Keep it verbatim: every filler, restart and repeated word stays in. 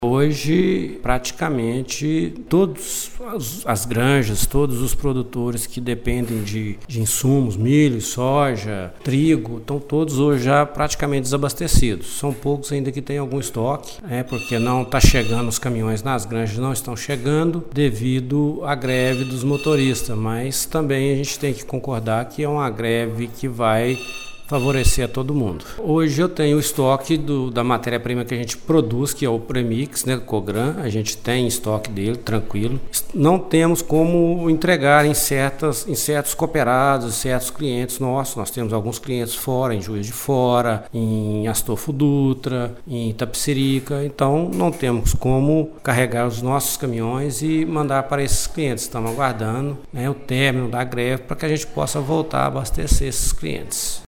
Hoje, praticamente, todas as granjas, todos os produtores que dependem de, de insumos, milho, soja, trigo, estão todos hoje já praticamente desabastecidos. São poucos ainda que têm algum estoque, né, porque não está chegando, os caminhões nas granjas não estão chegando devido à greve dos motoristas, mas também a gente tem que concordar que é uma greve que vai favorecer a todo mundo. Hoje eu tenho o estoque do, da matéria-prima que a gente produz, que é o premix, né, Cogran. A gente tem estoque dele, tranquilo. Não temos como entregar em, certas, em certos cooperados, certos clientes nossos. Nós temos alguns clientes fora, em Juiz de Fora, em Astolfo Dutra, em Itapecerica. Então não temos como carregar os nossos caminhões e mandar para esses clientes. Estamos aguardando, né, o término da greve para que a gente possa voltar a abastecer esses clientes.